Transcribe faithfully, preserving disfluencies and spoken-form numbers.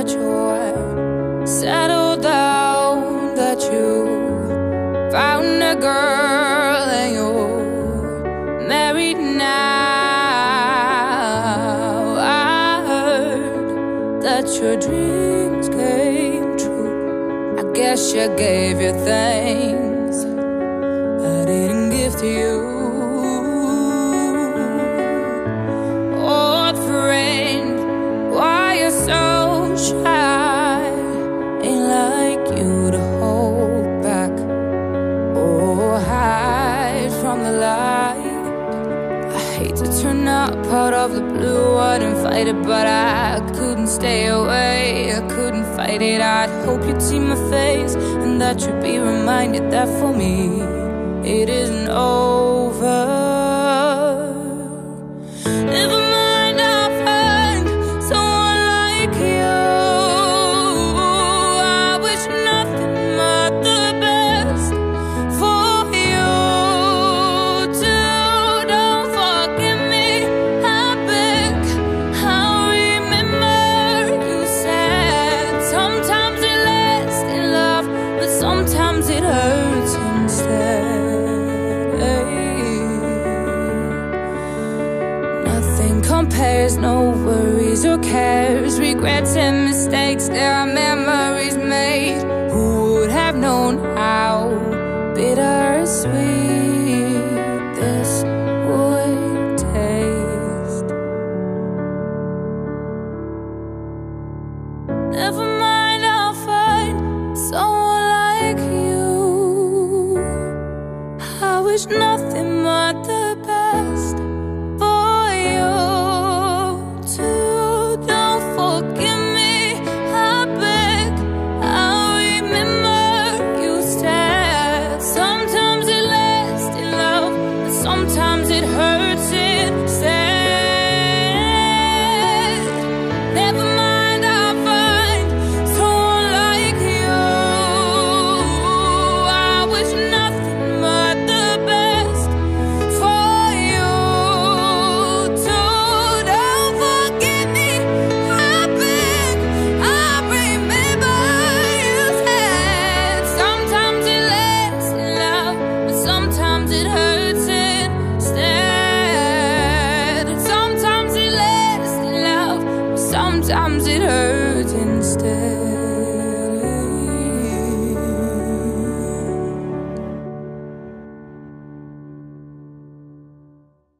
that you're settled down, that you found a girl and you're married now. I heard that your dreams came true. I guess you gave your things I didn't give to you. Old friend, why you so shy? Ain't like you to hold back or hide from the light. I hate to turn up out of the blue, I didn't fight it, but I couldn't stay away. I couldn't fight it. I'd hope you'd see my face and that you'd be reminded that for me it isn't over. Never mind, I'll find someone like you. I wish nothing but the best for you too. Don't forgive me, I beg. I'll remember you said sometimes it lasts in love, but sometimes it hurts instead. Nothing compares, no worries or cares, regrets and mistakes. There are memories made. Who would have known how bittersweet this would taste? Never mind, I'll find someone like you. I wish nothing but the best for you too. Don't forgive me, I beg. I'll remember you said sometimes it lasts in love, but sometimes it hurts instead. Never mind, I'll find someone like you. I wish nothing but the best for you too. Don't forgive me, I beg. I remember you said sometimes it lasts in love, but sometimes it hurts instead. Sometimes it lasts in love, but sometimes it hurts instead.